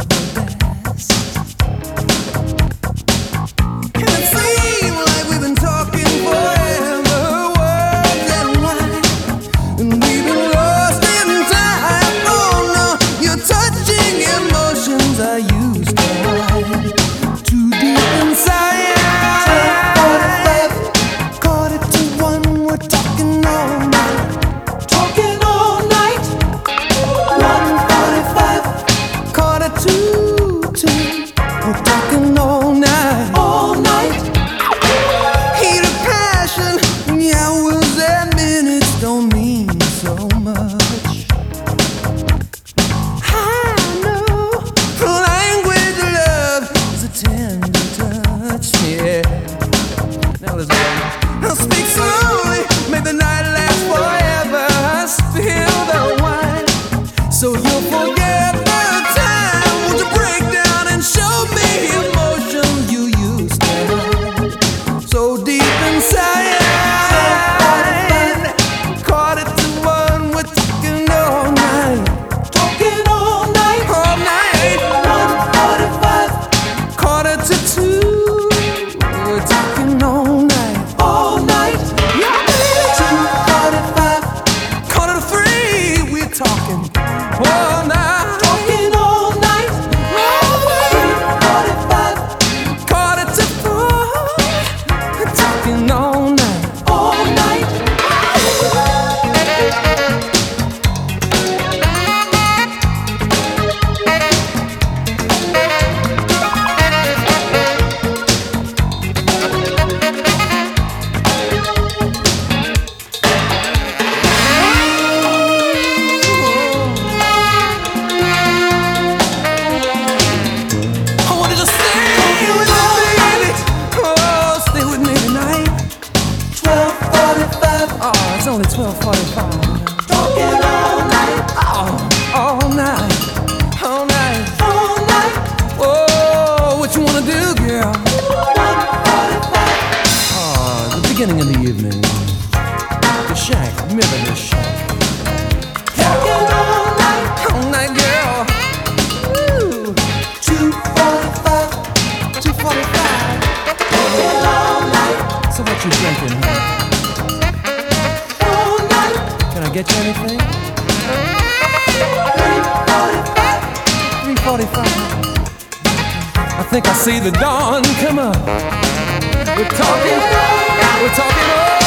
only 12:45. Talking all night. All night. All night. All night. Oh, what you wanna do, girl? 1:45. The beginning of the evening. The shack, Millionaire Shack. Talking all night, girl. Ooh. 2:45. 2:45. Talking all night. So what you drinking, huh? Can I get you anything? 3:45. 3:45. I think I see the dawn come up. We're talking all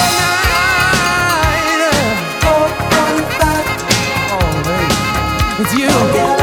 night. 4:45. Oh, baby, it's you.